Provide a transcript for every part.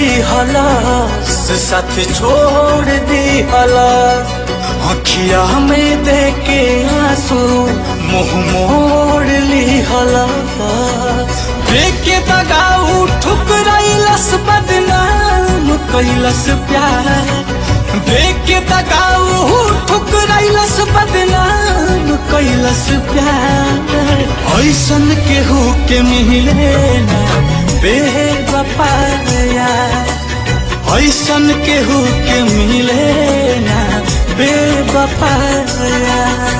हलस साथ छोड़ दी हलस अखिया में देके आंसू मुँह मोड़ ली हलस देखे दगाऊ ठुकराइलस बदनाम कैलस प्यार देखे दगाऊ ठुकराइलस बदनाम कैलस प्यार ऐसन केहू के मिले ना बेवफाया ऐसन केहू के मिले ना बेवफाया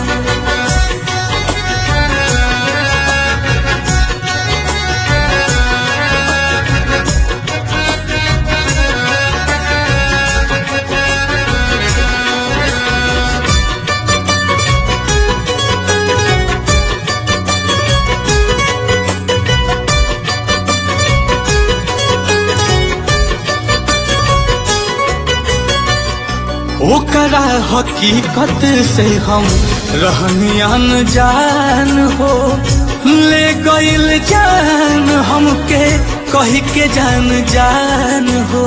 ओकरा हकीकत से हम रहनी अनजान हो ले गइल जान हमके कही के जान जान हो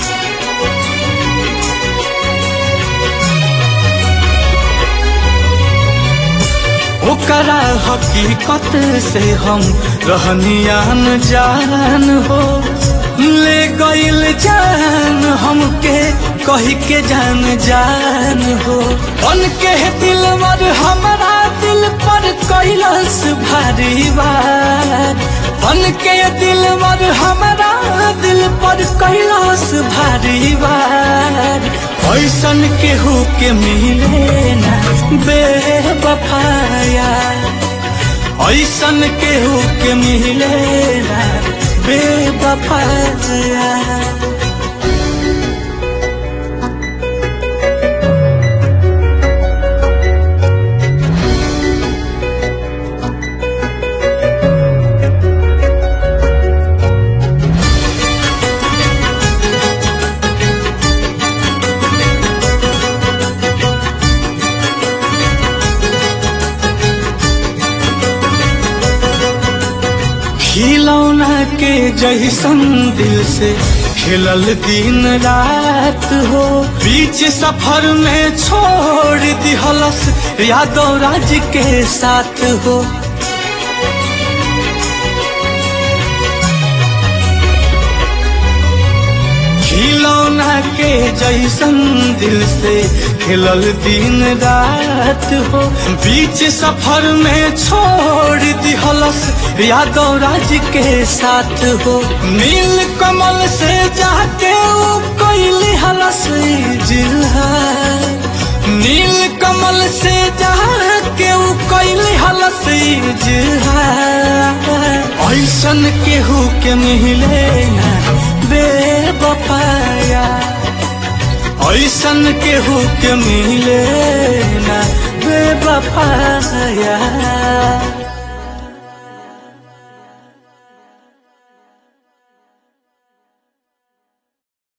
ओकरा हकीकत से हम रहनी अनजान हो ले गइल जान हमके कही के जान जान हो उनके दिलवर हमारा दिल पर कैलस भारी बार उनके दिलवर हमारा दिल पर कैलस भारी बार ऐसन केहू के मिले ना बेवफाया ऐसन केहू के मिले ना बेवफाया खिलौना के जैसन दिल से खेलल दिन रात हो बीच सफर में छोड़ दिहलस यादव राज के साथ हो खिलौना के जैसन दिल से खेलल दिन रात हो बीच सफर में छोड़ दिहलस यादव राज के साथ हो नील कमल से जाके वो कैली हलस इजहार नील कमल से जाके वो कैली हलस इजहार ऐसन केहू के मिले ना बेवफाया ऐसन केहू के मिले ना बेवफाया।